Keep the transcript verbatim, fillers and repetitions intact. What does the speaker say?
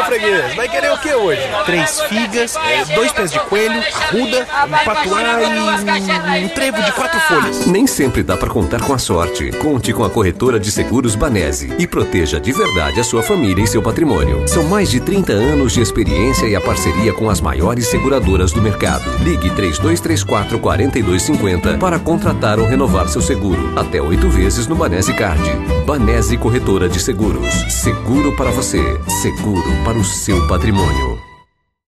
freguês, vai querer o que hoje? Três figas, é, dois pés de coelho, arruda, um patuá e um, um trevo de quatro folhas. Nem sempre dá para contar com a sorte. Conte com a corretora de seguros Banese e proteja de verdade a sua família e seu patrimônio. São mais de trinta anos de experiência e a parceria com as maiores seguradoras do mercado. Ligue três dois três quatro, quatro dois cinco zero para contratar ou renovar seu seguro. Até oito vezes no Banese Card. Banese Corretora de Seguros. Seguro para você. Seguro para o seu patrimônio.